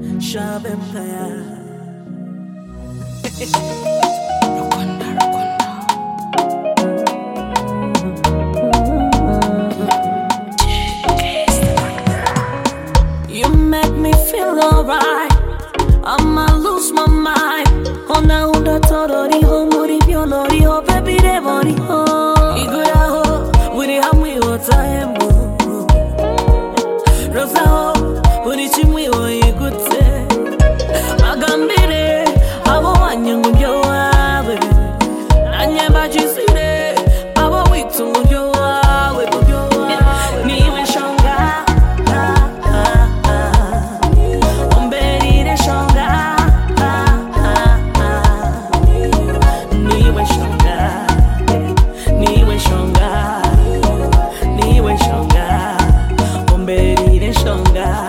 Shabempire. You make me feel alright. I'ma lose my mind. Ona unda torori ho muri pionori ho baby de bori ho. Igura ho wuri hamwe otahembu. Rosa ho wuri chimwe ho igute. Magambire abo wanyangu ndio wawe. Anyamba jisire abo witu ndio wawe. Niwe shonga. Omberire shonga. Niwe shonga. Niwe shonga. Niwe shonga. Omberire shonga.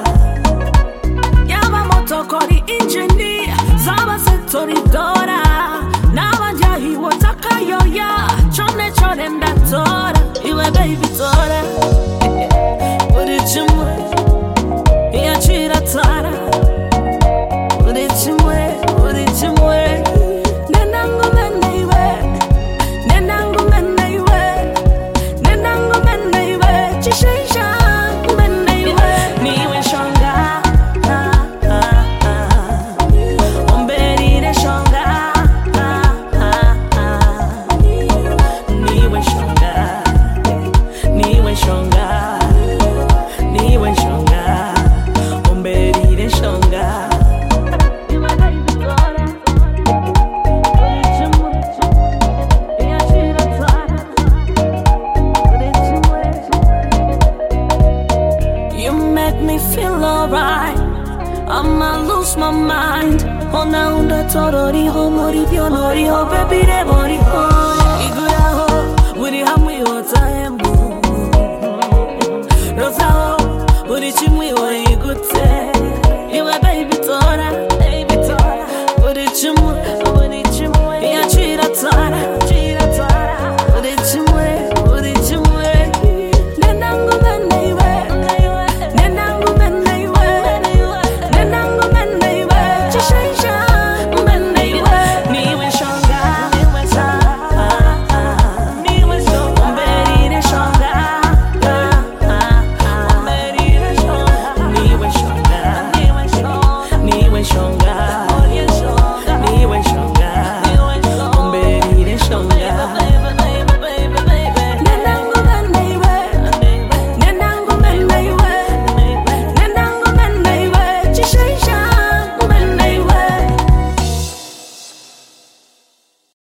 Kori injini zaba sektori dora nabanja hiwo takayoya chone chone ndatora iwe baby tora uri chimwe yachira tara uri chimwe nenangu meneiwe chishisha meneiwe niwe shonga. Feel alright, I'ma lose my mind. Ona unda torori ho mori pionori ho baby de bori ho. Igura ho wuri hamwe otahembu. Rosa ho wuri chimwe ho.